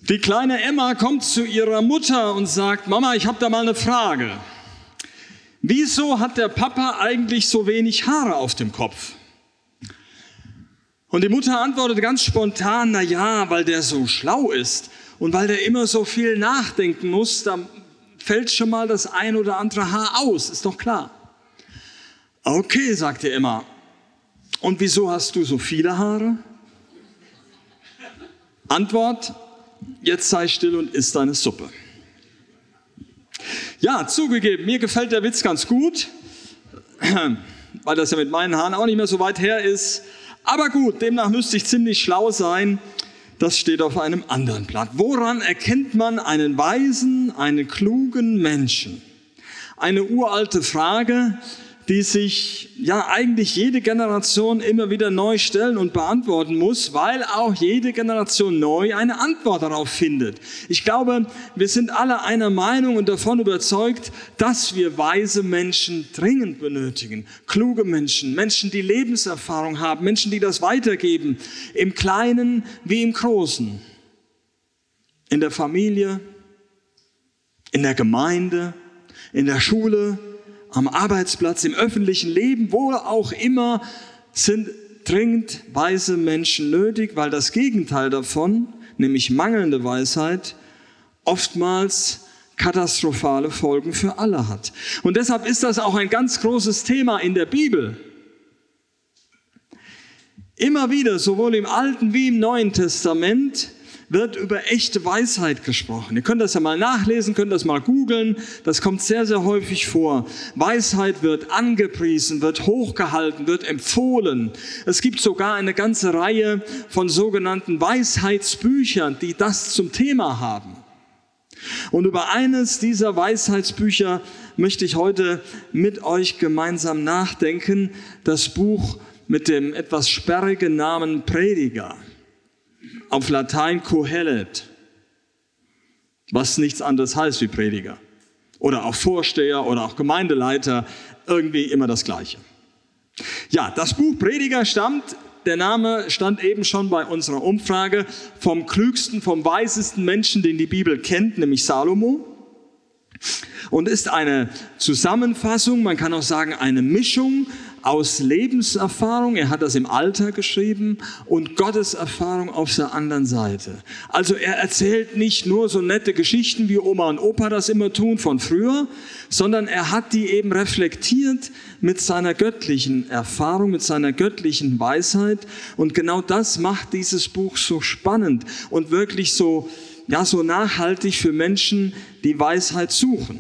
Die kleine Emma kommt zu ihrer Mutter und sagt, Mama, ich habe da mal eine Frage. Wieso hat der Papa eigentlich so wenig Haare auf dem Kopf? Und die Mutter antwortet ganz spontan, na ja, weil der so schlau ist und weil der immer so viel nachdenken muss, da fällt schon mal das ein oder andere Haar aus, ist doch klar. Okay, sagte Emma. Und wieso hast du so viele Haare? Antwort, jetzt sei still und iss deine Suppe. Ja, zugegeben, mir gefällt der Witz ganz gut, weil das ja mit meinen Haaren auch nicht mehr so weit her ist. Aber gut, demnach müsste ich ziemlich schlau sein. Das steht auf einem anderen Blatt. Woran erkennt man einen weisen, einen klugen Menschen? Eine uralte Frage, die sich ja eigentlich jede Generation immer wieder neu stellen und beantworten muss, weil auch jede Generation neu eine Antwort darauf findet. Ich glaube, wir sind alle einer Meinung und davon überzeugt, dass wir weise Menschen dringend benötigen. Kluge Menschen, Menschen, die Lebenserfahrung haben, Menschen, die das weitergeben, im Kleinen wie im Großen. In der Familie, in der Gemeinde, in der Schule, am Arbeitsplatz, im öffentlichen Leben, wo auch immer, sind dringend weise Menschen nötig, weil das Gegenteil davon, nämlich mangelnde Weisheit, oftmals katastrophale Folgen für alle hat. Und deshalb ist das auch ein ganz großes Thema in der Bibel. Immer wieder, sowohl im Alten wie im Neuen Testament, wird über echte Weisheit gesprochen. Ihr könnt das ja mal nachlesen, könnt das mal googeln. Das kommt sehr, sehr häufig vor. Weisheit wird angepriesen, wird hochgehalten, wird empfohlen. Es gibt sogar eine ganze Reihe von sogenannten Weisheitsbüchern, die das zum Thema haben. Und über eines dieser Weisheitsbücher möchte ich heute mit euch gemeinsam nachdenken. Das Buch mit dem etwas sperrigen Namen Prediger. Auf Latein Kohelet, was nichts anderes heißt wie Prediger. Oder auch Vorsteher oder auch Gemeindeleiter, irgendwie immer das Gleiche. Ja, das Buch Prediger der Name stand eben schon bei unserer Umfrage, vom klügsten, vom weisesten Menschen, den die Bibel kennt, nämlich Salomo. Und ist eine Zusammenfassung, man kann auch sagen eine Mischung aus Lebenserfahrung, er hat das im Alter geschrieben, und Gotteserfahrung auf der anderen Seite. Also er erzählt nicht nur so nette Geschichten, wie Oma und Opa das immer tun von früher, sondern er hat die eben reflektiert mit seiner göttlichen Erfahrung, mit seiner göttlichen Weisheit. Und genau das macht dieses Buch so spannend und wirklich so nachhaltig für Menschen, die Weisheit suchen.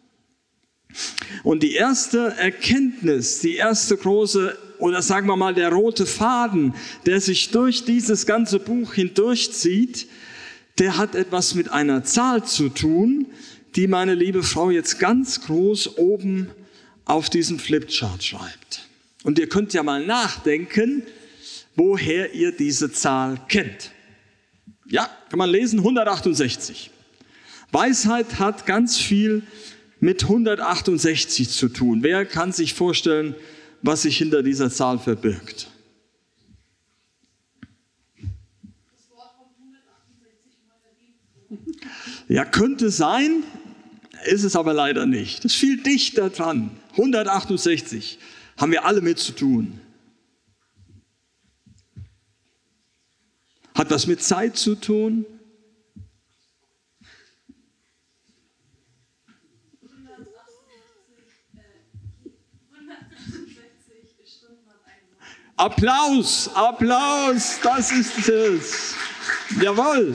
Und die erste Erkenntnis, die erste große, oder sagen wir mal der rote Faden, der sich durch dieses ganze Buch hindurchzieht, der hat etwas mit einer Zahl zu tun, die meine liebe Frau jetzt ganz groß oben auf diesen Flipchart schreibt. Und ihr könnt ja mal nachdenken, woher ihr diese Zahl kennt. Ja, kann man lesen, 168. Weisheit hat ganz viel mit 168 zu tun. Wer kann sich vorstellen, was sich hinter dieser Zahl verbirgt? Das Wort kommt 168 Mal erwähnt. Ja, könnte sein, ist es aber leider nicht. Das ist viel dichter dran. 168 haben wir alle mit zu tun. Hat was mit Zeit zu tun? Applaus, Applaus, das ist es. Jawohl.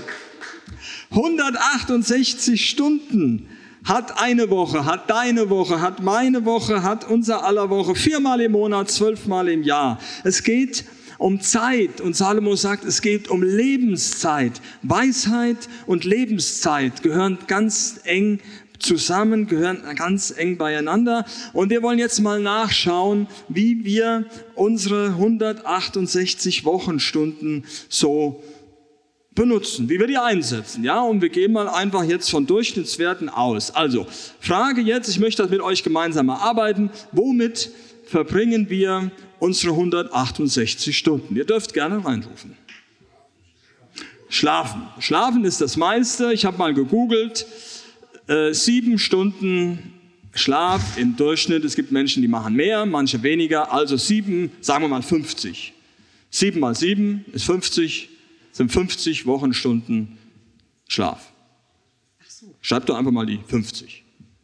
168 Stunden hat eine Woche, hat deine Woche, hat meine Woche, hat unser aller Woche, 4-mal im Monat, 12-mal im Jahr. Es geht um Zeit und Salomo sagt, es geht um Lebenszeit. Weisheit und Lebenszeit gehören ganz eng zusammen, gehören ganz eng beieinander. Und wir wollen jetzt mal nachschauen, wie wir unsere 168 Wochenstunden so benutzen, wie wir die einsetzen. Ja, und wir gehen mal einfach jetzt von Durchschnittswerten aus. Also, Frage jetzt, ich möchte das mit euch gemeinsam erarbeiten, womit verbringen wir unsere 168 Stunden? Ihr dürft gerne reinrufen. Schlafen. Schlafen ist das meiste. Ich habe mal gegoogelt. 7 Stunden Schlaf im Durchschnitt. Es gibt Menschen, die machen mehr, manche weniger. Also 7, sagen wir mal 50. 7 mal 7 ist 50, sind 50 Wochenstunden Schlaf. Schreibt doch einfach mal die 50.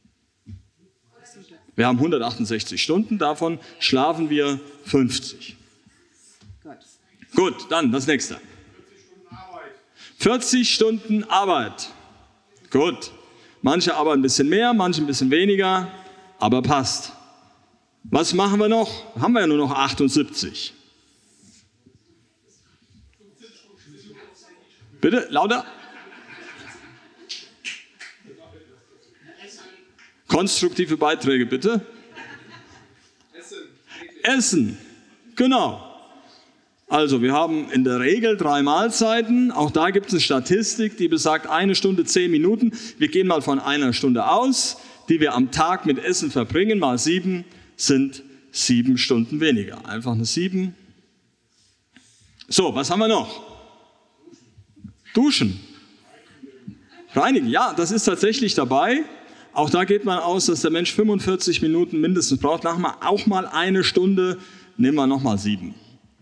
Wir haben 168 Stunden, davon schlafen wir 50. Gut, dann das nächste. 40 Stunden Arbeit. Gut. Manche arbeiten ein bisschen mehr, manche ein bisschen weniger, aber passt. Was machen wir noch? Haben wir ja nur noch 78. Bitte, lauter. Konstruktive Beiträge, bitte. Essen. Genau. Also, wir haben in der Regel 3 Mahlzeiten. Auch da gibt es eine Statistik, die besagt 1 Stunde 10 Minuten. Wir gehen mal von 1 Stunde aus, die wir am Tag mit Essen verbringen. Mal 7 sind 7 Stunden weniger. Einfach eine 7. So, was haben wir noch? Duschen. Reinigen. Ja, das ist tatsächlich dabei. Auch da geht man aus, dass der Mensch 45 Minuten mindestens braucht. Nachher auch mal 1 Stunde. Nehmen wir nochmal 7.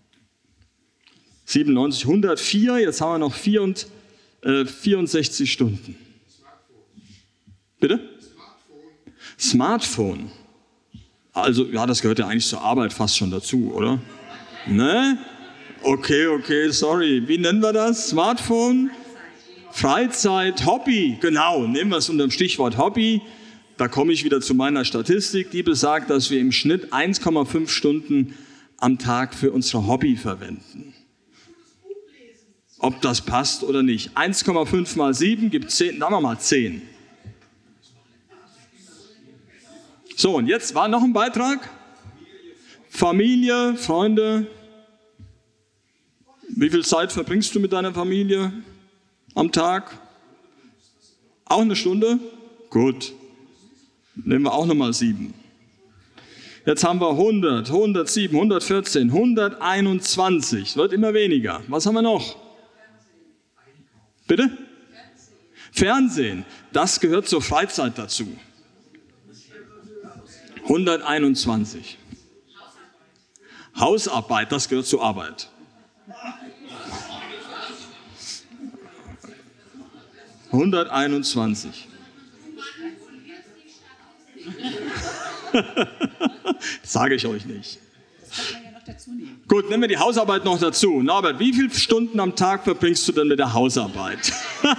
97, 104, jetzt haben wir noch 64 Stunden. Bitte? Smartphone. Also, ja, das gehört ja eigentlich zur Arbeit fast schon dazu, oder? Ne? Okay, sorry. Wie nennen wir das? Smartphone? Freizeit, Hobby. Genau, nehmen wir es unter dem Stichwort Hobby. Da komme ich wieder zu meiner Statistik, die besagt, dass wir im Schnitt 1,5 Stunden am Tag für unsere Hobby verwenden. Ob das passt oder nicht. 1,5 mal 7 gibt 10, sagen wir mal 10. So, und jetzt war noch ein Beitrag. Familie, Freunde. Wie viel Zeit verbringst du mit deiner Familie am Tag? Auch 1 Stunde? Gut. Nehmen wir auch nochmal 7. Jetzt haben wir 100, 107, 114, 121. Wird immer weniger. Was haben wir noch? Bitte? Fernsehen. Das gehört zur Freizeit dazu. 121. Hausarbeit, das gehört zur Arbeit. 121. Das sage ich euch nicht. Gut, nehmen wir die Hausarbeit noch dazu. Norbert, wie viele Stunden am Tag verbringst du denn mit der Hausarbeit?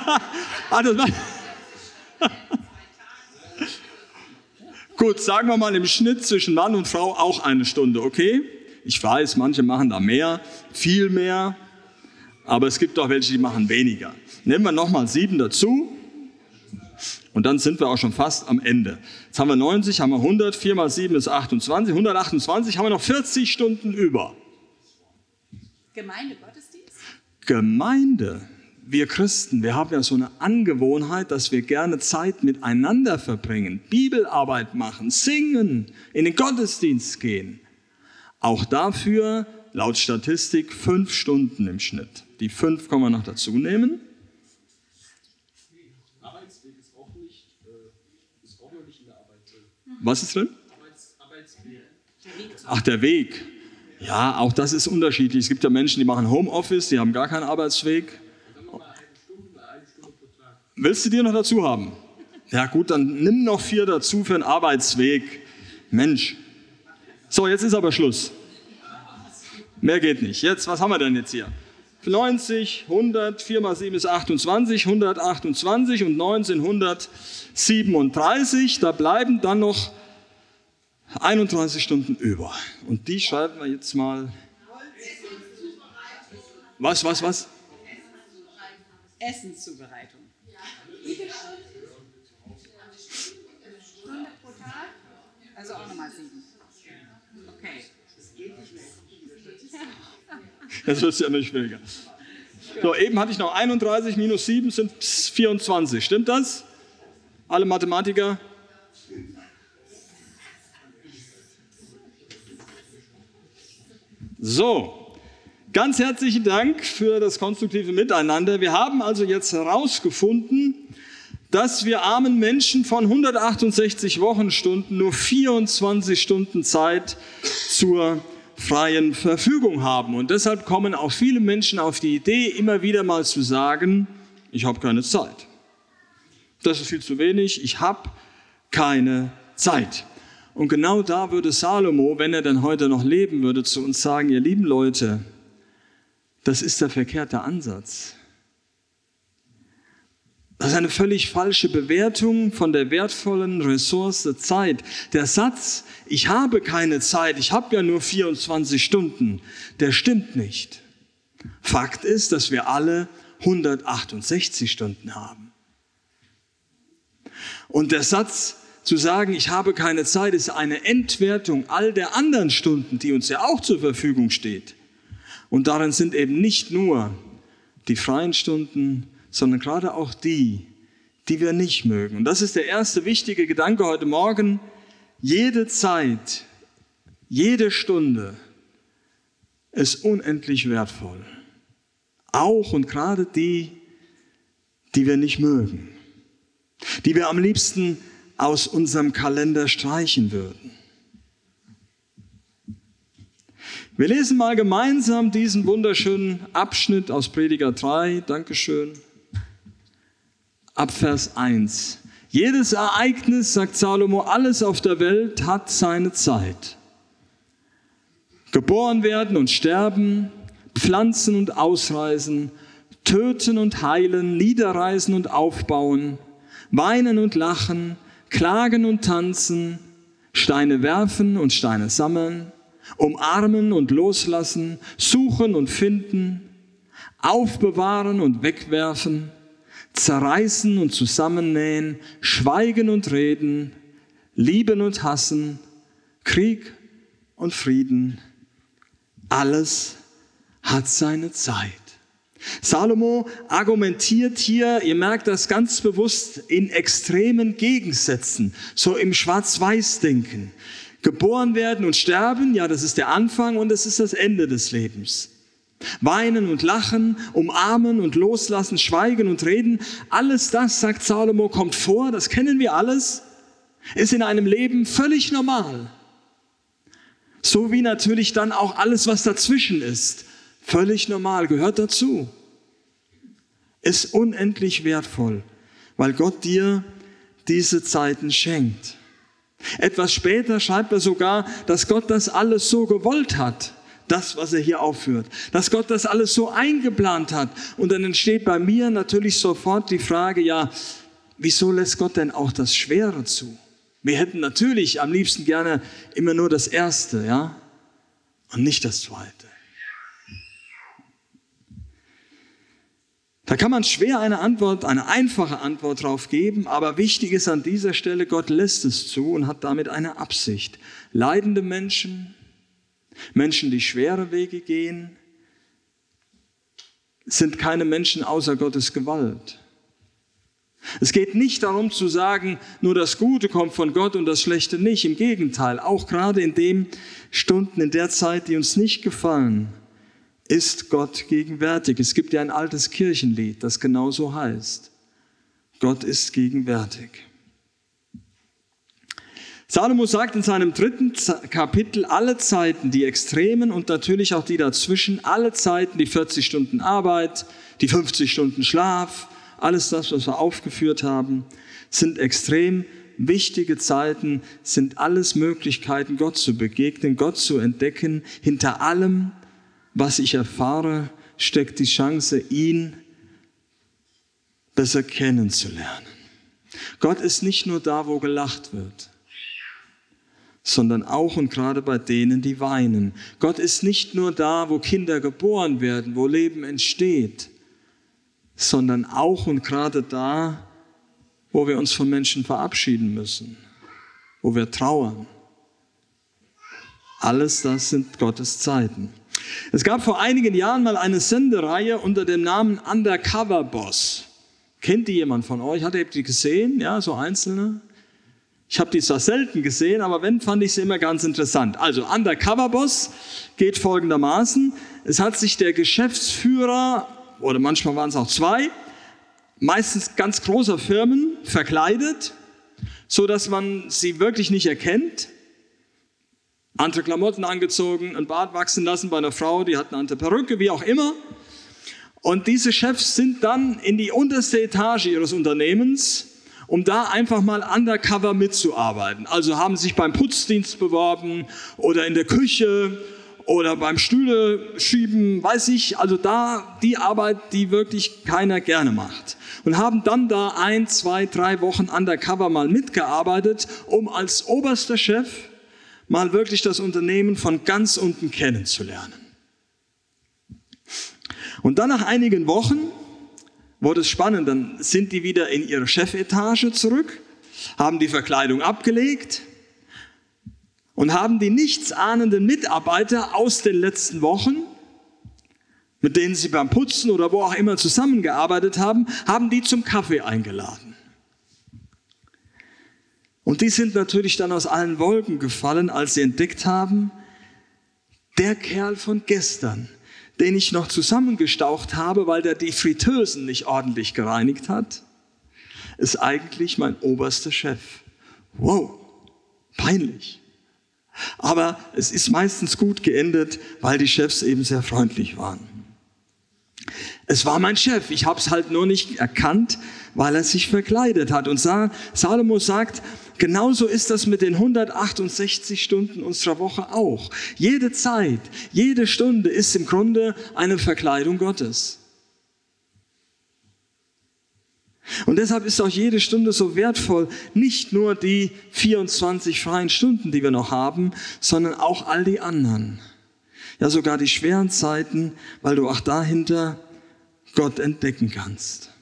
Gut, sagen wir mal im Schnitt zwischen Mann und Frau auch 1 Stunde, okay? Ich weiß, manche machen da mehr, viel mehr, aber es gibt auch welche, die machen weniger. Nehmen wir nochmal 7 dazu und dann sind wir auch schon fast am Ende. Jetzt haben wir 90, haben wir 100, 4 mal 7 ist 28, 128, haben wir noch 40 Stunden über. Gemeinde, Gottesdienst? Gemeinde. Wir Christen, wir haben ja so eine Angewohnheit, dass wir gerne Zeit miteinander verbringen, Bibelarbeit machen, singen, in den Gottesdienst gehen. Auch dafür, laut Statistik, 5 Stunden im Schnitt. Die 5 kann man noch dazu nehmen. Arbeitsweg ist auch noch nicht in der Arbeit drin. Was ist drin? Arbeitsweg. Ach, der Weg. Ja, auch das ist unterschiedlich. Es gibt ja Menschen, die machen Homeoffice, die haben gar keinen Arbeitsweg. Willst du dir noch dazu haben? Ja gut, dann nimm noch 4 dazu für einen Arbeitsweg. Mensch. So, jetzt ist aber Schluss. Mehr geht nicht. Jetzt, was haben wir denn jetzt hier? 90, 100, 4 mal 7 ist 28, 128 und 9 sind 137. Da bleiben dann noch 31 Stunden über. Und die schreiben wir jetzt mal. Was? Essenszubereitung. Wie viele Stunden? Stunde pro Tag? Also auch nochmal 7. Okay. Jetzt wird es ja immer schwieriger. So, eben hatte ich noch 31 minus 7 sind 24. Stimmt das? Alle Mathematiker? So, Ganz herzlichen Dank für das konstruktive Miteinander. Wir haben also jetzt herausgefunden, dass wir armen Menschen von 168 Wochenstunden nur 24 Stunden Zeit zur freien Verfügung haben. Und deshalb kommen auch viele Menschen auf die Idee, immer wieder mal zu sagen, ich habe keine Zeit. Das ist viel zu wenig, ich habe keine Zeit. Und genau da würde Salomo, wenn er denn heute noch leben würde, zu uns sagen, ihr lieben Leute, das ist der verkehrte Ansatz. Das ist eine völlig falsche Bewertung von der wertvollen Ressource Zeit. Der Satz, ich habe keine Zeit, ich habe ja nur 24 Stunden, der stimmt nicht. Fakt ist, dass wir alle 168 Stunden haben. Und der Satz zu sagen, ich habe keine Zeit, ist eine Entwertung all der anderen Stunden, die uns ja auch zur Verfügung steht. Und darin sind eben nicht nur die freien Stunden, sondern gerade auch die wir nicht mögen. Und das ist der erste wichtige Gedanke heute Morgen. Jede Zeit, jede Stunde ist unendlich wertvoll. Auch und gerade die wir nicht mögen. Die wir am liebsten aus unserem Kalender streichen würden. Wir lesen mal gemeinsam diesen wunderschönen Abschnitt aus Prediger 3. Dankeschön. Ab Vers 1. Jedes Ereignis, sagt Salomo, alles auf der Welt hat seine Zeit. Geboren werden und sterben, pflanzen und ausreißen, töten und heilen, niederreißen und aufbauen, weinen und lachen, klagen und tanzen, Steine werfen und Steine sammeln, umarmen und loslassen, suchen und finden, aufbewahren und wegwerfen, zerreißen und zusammennähen, schweigen und reden, lieben und hassen, Krieg und Frieden. Alles hat seine Zeit. Salomo argumentiert hier, ihr merkt das ganz bewusst, in extremen Gegensätzen, so im Schwarz-Weiß-Denken. Geboren werden und sterben, ja, das ist der Anfang und das ist das Ende des Lebens. Weinen und lachen, umarmen und loslassen, schweigen und reden, alles das, sagt Salomo, kommt vor, das kennen wir alles, ist in einem Leben völlig normal. So wie natürlich dann auch alles, was dazwischen ist, völlig normal, gehört dazu. Ist unendlich wertvoll, weil Gott dir diese Zeiten schenkt. Etwas später schreibt er sogar, dass Gott das alles so gewollt hat, das, was er hier aufführt. Dass Gott das alles so eingeplant hat. Und dann entsteht bei mir natürlich sofort die Frage, ja, wieso lässt Gott denn auch das Schwere zu? Wir hätten natürlich am liebsten gerne immer nur das Erste, ja, und nicht das Zweite. Da kann man schwer eine einfache Antwort drauf geben, aber wichtig ist an dieser Stelle, Gott lässt es zu und hat damit eine Absicht. Leidende Menschen, Menschen, die schwere Wege gehen, sind keine Menschen außer Gottes Gewalt. Es geht nicht darum zu sagen, nur das Gute kommt von Gott und das Schlechte nicht. Im Gegenteil, auch gerade in den Stunden, in der Zeit, die uns nicht gefallen, ist Gott gegenwärtig. Es gibt ja ein altes Kirchenlied, das genauso heißt. Gott ist gegenwärtig. Salomo sagt in seinem 3. Kapitel, alle Zeiten, die Extremen und natürlich auch die dazwischen, alle Zeiten, die 40 Stunden Arbeit, die 50 Stunden Schlaf, alles das, was wir aufgeführt haben, sind extrem wichtige Zeiten, sind alles Möglichkeiten, Gott zu begegnen, Gott zu entdecken. Hinter allem, was ich erfahre, steckt die Chance, ihn besser kennenzulernen. Gott ist nicht nur da, wo gelacht wird, sondern auch und gerade bei denen, die weinen. Gott ist nicht nur da, wo Kinder geboren werden, wo Leben entsteht, sondern auch und gerade da, wo wir uns von Menschen verabschieden müssen, wo wir trauern. Alles das sind Gottes Zeiten. Es gab vor einigen Jahren mal eine Sendereihe unter dem Namen Undercover Boss. Kennt die jemand von euch? Habt ihr die gesehen? Ja, so einzelne? Ich habe die zwar selten gesehen, aber wenn, fand ich sie immer ganz interessant. Also Undercover Boss geht folgendermaßen. Es hat sich der Geschäftsführer, oder manchmal waren es auch zwei, meistens ganz großer Firmen, verkleidet, so dass man sie wirklich nicht erkennt. Andere Klamotten angezogen, ein Bart wachsen lassen bei einer Frau, die hat eine andere Perücke, wie auch immer. Und diese Chefs sind dann in die unterste Etage ihres Unternehmens, um da einfach mal undercover mitzuarbeiten. Also haben sich beim Putzdienst beworben oder in der Küche oder beim Stühle schieben, weiß ich. Also da die Arbeit, die wirklich keiner gerne macht. Und haben dann da 1, 2, 3 Wochen undercover mal mitgearbeitet, um als oberster Chef mal wirklich das Unternehmen von ganz unten kennenzulernen. Und dann nach einigen Wochen wurde es spannend, dann sind die wieder in ihre Chefetage zurück, haben die Verkleidung abgelegt und haben die nichtsahnenden Mitarbeiter aus den letzten Wochen, mit denen sie beim Putzen oder wo auch immer zusammengearbeitet haben, haben die zum Kaffee eingeladen. Und die sind natürlich dann aus allen Wolken gefallen, als sie entdeckt haben, der Kerl von gestern, den ich noch zusammengestaucht habe, weil der die Fritteusen nicht ordentlich gereinigt hat, ist eigentlich mein oberster Chef. Wow, peinlich. Aber es ist meistens gut geendet, weil die Chefs eben sehr freundlich waren. Es war mein Chef, ich habe es halt nur nicht erkannt, weil er sich verkleidet hat. Und Salomo sagt, genauso ist das mit den 168 Stunden unserer Woche auch. Jede Zeit, jede Stunde ist im Grunde eine Verkleidung Gottes. Und deshalb ist auch jede Stunde so wertvoll, nicht nur die 24 freien Stunden, die wir noch haben, sondern auch all die anderen. Ja, sogar die schweren Zeiten, weil du auch dahinter Gott entdecken kannst.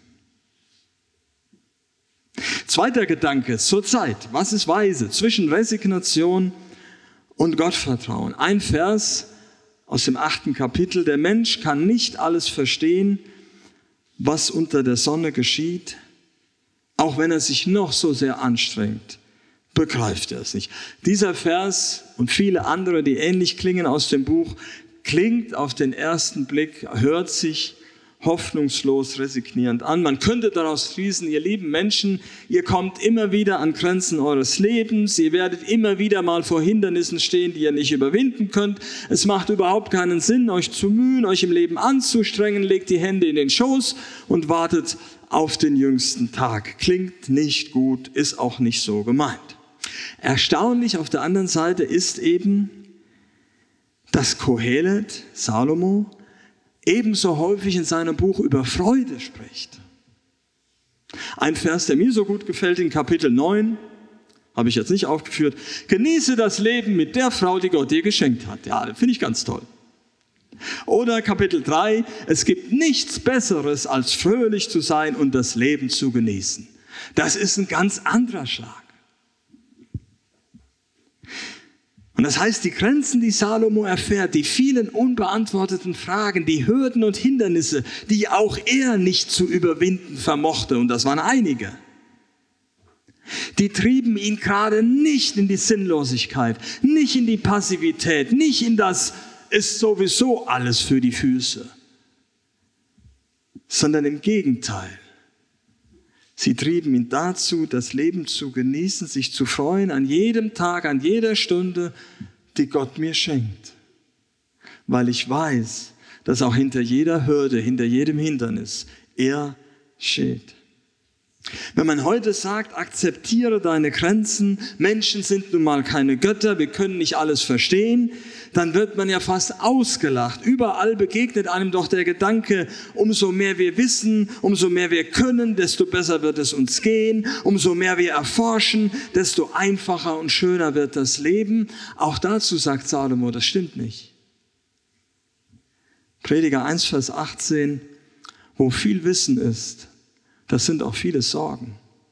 Zweiter Gedanke zur Zeit. Was ist weise? Zwischen Resignation und Gottvertrauen. Ein Vers aus dem 8. Kapitel. Der Mensch kann nicht alles verstehen, was unter der Sonne geschieht. Auch wenn er sich noch so sehr anstrengt, begreift er es nicht. Dieser Vers und viele andere, die ähnlich klingen aus dem Buch, klingt auf den ersten Blick, hört sich hoffnungslos resignierend an. Man könnte daraus schließen, ihr lieben Menschen, ihr kommt immer wieder an Grenzen eures Lebens, ihr werdet immer wieder mal vor Hindernissen stehen, die ihr nicht überwinden könnt. Es macht überhaupt keinen Sinn, euch zu mühen, euch im Leben anzustrengen, legt die Hände in den Schoß und wartet auf den jüngsten Tag. Klingt nicht gut, ist auch nicht so gemeint. Erstaunlich auf der anderen Seite ist eben, dass Kohelet, Salomo, ebenso häufig in seinem Buch über Freude spricht. Ein Vers, der mir so gut gefällt, in Kapitel 9, habe ich jetzt nicht aufgeführt. Genieße das Leben mit der Frau, die Gott dir geschenkt hat. Ja, das finde ich ganz toll. Oder Kapitel 3, es gibt nichts Besseres, als fröhlich zu sein und das Leben zu genießen. Das ist ein ganz anderer Schlag. Und das heißt, die Grenzen, die Salomo erfährt, die vielen unbeantworteten Fragen, die Hürden und Hindernisse, die auch er nicht zu überwinden vermochte, und das waren einige, die trieben ihn gerade nicht in die Sinnlosigkeit, nicht in die Passivität, nicht in das ist sowieso alles für die Füße, sondern im Gegenteil. Sie trieben ihn dazu, das Leben zu genießen, sich zu freuen an jedem Tag, an jeder Stunde, die Gott mir schenkt. Weil ich weiß, dass auch hinter jeder Hürde, hinter jedem Hindernis er steht. Wenn man heute sagt, akzeptiere deine Grenzen, Menschen sind nun mal keine Götter, wir können nicht alles verstehen, dann wird man ja fast ausgelacht. Überall begegnet einem doch der Gedanke, umso mehr wir wissen, umso mehr wir können, desto besser wird es uns gehen, umso mehr wir erforschen, desto einfacher und schöner wird das Leben. Auch dazu sagt Salomo, das stimmt nicht. Prediger 1, Vers 18, wo viel Wissen ist, das sind auch viele Sorgen.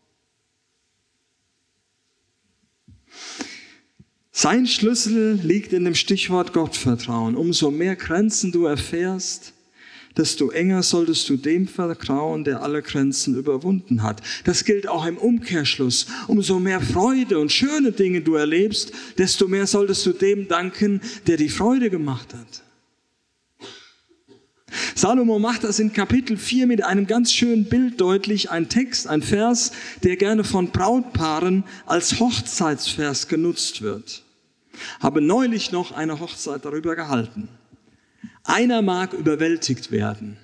Sein Schlüssel liegt in dem Stichwort Gottvertrauen. Umso mehr Grenzen du erfährst, desto enger solltest du dem vertrauen, der alle Grenzen überwunden hat. Das gilt auch im Umkehrschluss. Umso mehr Freude und schöne Dinge du erlebst, desto mehr solltest du dem danken, der die Freude gemacht hat. Salomo macht das in Kapitel 4 mit einem ganz schönen Bild deutlich, ein Text, ein Vers, der gerne von Brautpaaren als Hochzeitsvers genutzt wird. Habe neulich noch eine Hochzeit darüber gehalten. Einer mag überwältigt werden,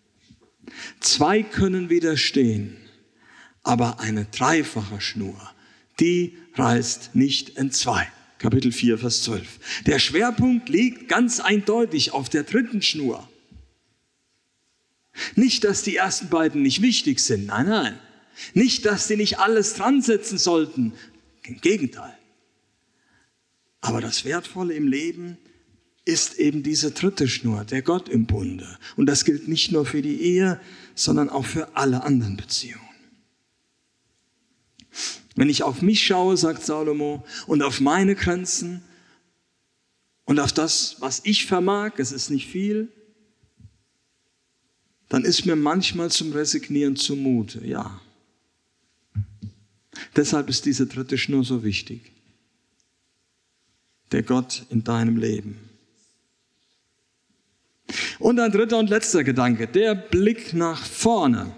2 können widerstehen, aber eine dreifache Schnur, die reißt nicht entzwei. Kapitel 4, Vers 12. Der Schwerpunkt liegt ganz eindeutig auf der 3. Schnur. Nicht, dass die ersten beiden nicht wichtig sind, nein, nein. Nicht, dass die nicht alles dran setzen sollten, im Gegenteil. Aber das Wertvolle im Leben ist eben diese 3. Schnur, der Gott im Bunde. Und das gilt nicht nur für die Ehe, sondern auch für alle anderen Beziehungen. Wenn ich auf mich schaue, sagt Salomo, und auf meine Grenzen und auf das, was ich vermag, es ist nicht viel, dann ist mir manchmal zum Resignieren zumute, ja. Deshalb ist diese 3. Schnur so wichtig. Der Gott in deinem Leben. Und ein 3. und letzter Gedanke, der Blick nach vorne.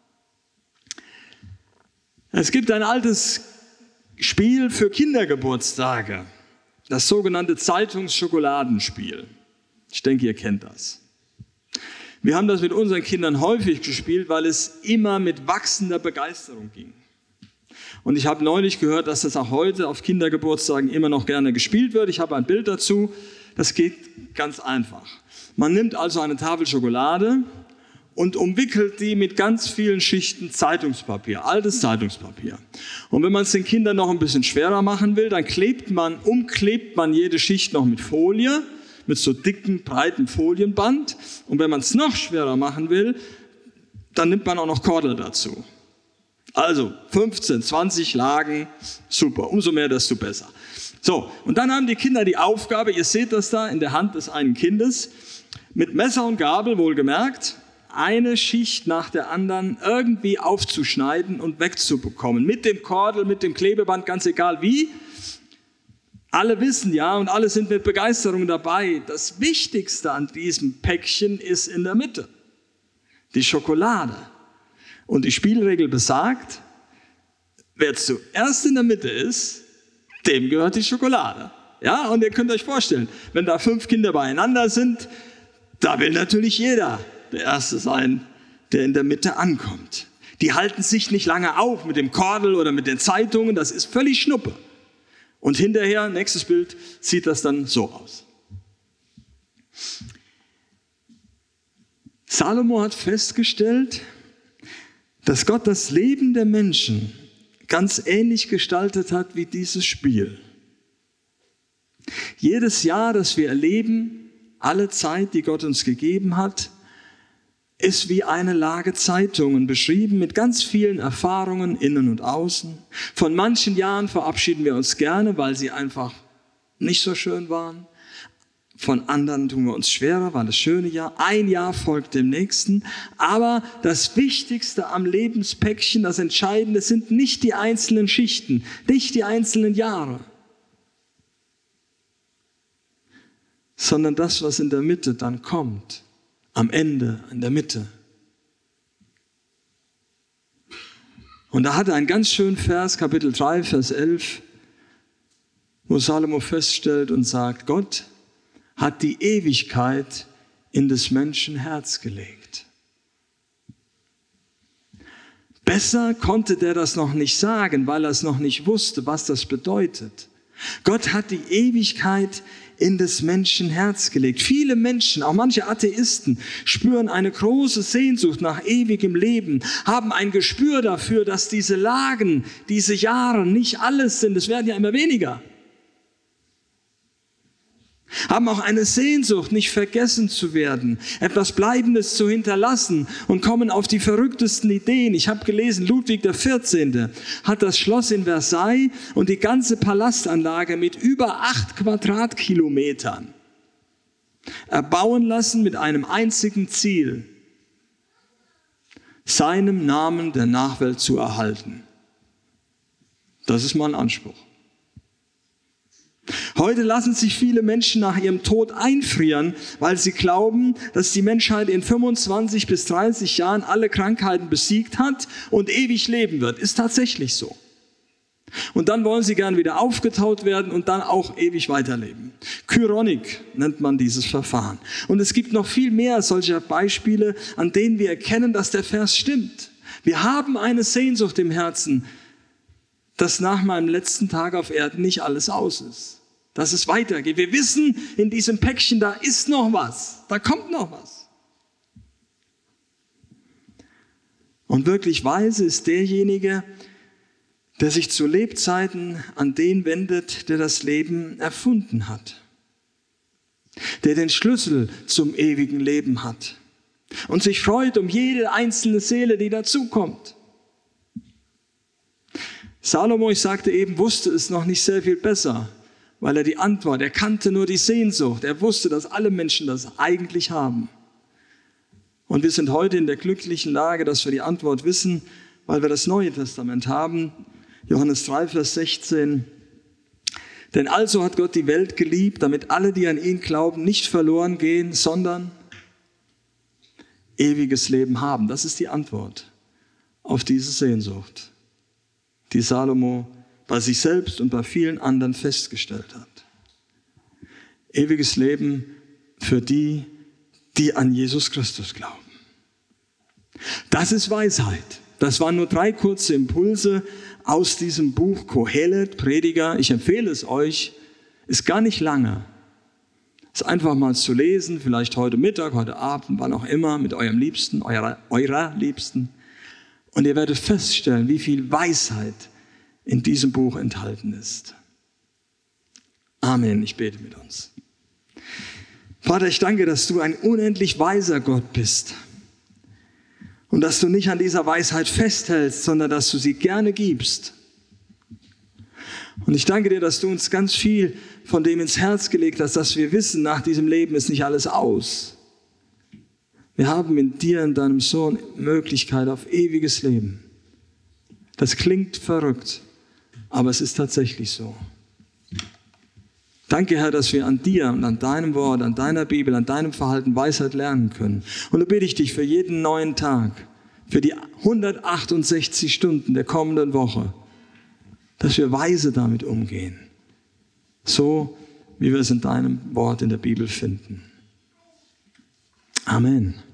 Es gibt ein altes Spiel für Kindergeburtstage, das sogenannte Zeitungsschokoladenspiel. Ich denke, ihr kennt das. Wir haben das mit unseren Kindern häufig gespielt, weil es immer mit wachsender Begeisterung ging. Und ich habe neulich gehört, dass das auch heute auf Kindergeburtstagen immer noch gerne gespielt wird. Ich habe ein Bild dazu. Das geht ganz einfach. Man nimmt also eine Tafel Schokolade und umwickelt die mit ganz vielen Schichten Zeitungspapier, altes Zeitungspapier. Und wenn man es den Kindern noch ein bisschen schwerer machen will, dann umklebt man jede Schicht noch mit Folie, mit so dicken, breiten Folienband. Und wenn man es noch schwerer machen will, dann nimmt man auch noch Kordel dazu. Also 15, 20 Lagen, super, umso mehr, desto besser. So, und dann haben die Kinder die Aufgabe, ihr seht das da in der Hand des einen Kindes, mit Messer und Gabel wohlgemerkt, eine Schicht nach der anderen irgendwie aufzuschneiden und wegzubekommen. Mit dem Kordel, mit dem Klebeband, ganz egal wie. Alle wissen ja und alle sind mit Begeisterung dabei. Das Wichtigste an diesem Päckchen ist in der Mitte. Die Schokolade. Und die Spielregel besagt, wer zuerst in der Mitte ist, dem gehört die Schokolade. Ja, und ihr könnt euch vorstellen, wenn da 5 Kinder beieinander sind, da will natürlich jeder der Erste sein, der in der Mitte ankommt. Die halten sich nicht lange auf mit dem Kordel oder mit den Zeitungen, das ist völlig Schnuppe. Und hinterher, nächstes Bild, sieht das dann so aus. Salomo hat festgestellt, dass Gott das Leben der Menschen ganz ähnlich gestaltet hat wie dieses Spiel. Jedes Jahr, das wir erleben, alle Zeit, die Gott uns gegeben hat, ist wie eine Lage Zeitungen beschrieben mit ganz vielen Erfahrungen innen und außen. Von manchen Jahren verabschieden wir uns gerne, weil sie einfach nicht so schön waren. Von anderen tun wir uns schwerer, weil das schöne Jahr, ein Jahr folgt dem nächsten. Aber das Wichtigste am Lebenspäckchen, das Entscheidende sind nicht die einzelnen Schichten, nicht die einzelnen Jahre, sondern das, was in der Mitte dann kommt. Am Ende, in der Mitte. Und da hat er einen ganz schönen Vers, Kapitel 3, Vers 11, wo Salomo feststellt und sagt, Gott hat die Ewigkeit in des Menschen Herz gelegt. Besser konnte der das noch nicht sagen, weil er es noch nicht wusste, was das bedeutet. Gott hat die Ewigkeit in des Menschen Herz gelegt. Viele Menschen, auch manche Atheisten, spüren eine große Sehnsucht nach ewigem Leben, haben ein Gespür dafür, dass diese Lagen, diese Jahre nicht alles sind, es werden ja immer weniger. Haben auch eine Sehnsucht, nicht vergessen zu werden, etwas Bleibendes zu hinterlassen und kommen auf die verrücktesten Ideen. Ich habe gelesen, Ludwig XIV. Hat das Schloss in Versailles und die ganze Palastanlage mit über 8 Quadratkilometern erbauen lassen mit einem einzigen Ziel, seinem Namen der Nachwelt zu erhalten. Das ist mal ein Anspruch. Heute lassen sich viele Menschen nach ihrem Tod einfrieren, weil sie glauben, dass die Menschheit in 25 bis 30 Jahren alle Krankheiten besiegt hat und ewig leben wird. Ist tatsächlich so. Und dann wollen sie gern wieder aufgetaut werden und dann auch ewig weiterleben. Kyronik nennt man dieses Verfahren. Und es gibt noch viel mehr solcher Beispiele, an denen wir erkennen, dass der Vers stimmt. Wir haben eine Sehnsucht im Herzen, dass nach meinem letzten Tag auf Erden nicht alles aus ist. Dass es weitergeht. Wir wissen in diesem Päckchen, da ist noch was. Da kommt noch was. Und wirklich weise ist derjenige, der sich zu Lebzeiten an den wendet, der das Leben erfunden hat. Der den Schlüssel zum ewigen Leben hat. Und sich freut um jede einzelne Seele, die dazukommt. Salomo, ich sagte eben, wusste es noch nicht sehr viel besser, weil er die Antwort, er kannte nur die Sehnsucht. Er wusste, dass alle Menschen das eigentlich haben. Und wir sind heute in der glücklichen Lage, dass wir die Antwort wissen, weil wir das Neue Testament haben. Johannes 3, Vers 16. Denn also hat Gott die Welt geliebt, damit alle, die an ihn glauben, nicht verloren gehen, sondern ewiges Leben haben. Das ist die Antwort auf diese Sehnsucht, die Salomo bei sich selbst und bei vielen anderen festgestellt hat. Ewiges Leben für die, die an Jesus Christus glauben. Das ist Weisheit. Das waren nur 3 kurze Impulse aus diesem Buch Kohelet, Prediger. Ich empfehle es euch. Ist gar nicht lange. Es einfach mal zu lesen, vielleicht heute Mittag, heute Abend, wann auch immer, mit eurem Liebsten, eurer Liebsten. Und ihr werdet feststellen, wie viel Weisheit in diesem Buch enthalten ist. Amen. Ich bete mit uns. Vater, ich danke, dass du ein unendlich weiser Gott bist und dass du nicht an dieser Weisheit festhältst, sondern dass du sie gerne gibst. Und ich danke dir, dass du uns ganz viel von dem ins Herz gelegt hast, dass wir wissen, nach diesem Leben ist nicht alles aus. Wir haben in dir, in deinem Sohn, Möglichkeit auf ewiges Leben. Das klingt verrückt. Aber es ist tatsächlich so. Danke, Herr, dass wir an dir und an deinem Wort, an deiner Bibel, an deinem Verhalten Weisheit lernen können. Und da bitte ich dich für jeden neuen Tag, für die 168 Stunden der kommenden Woche, dass wir weise damit umgehen. So, wie wir es in deinem Wort in der Bibel finden. Amen.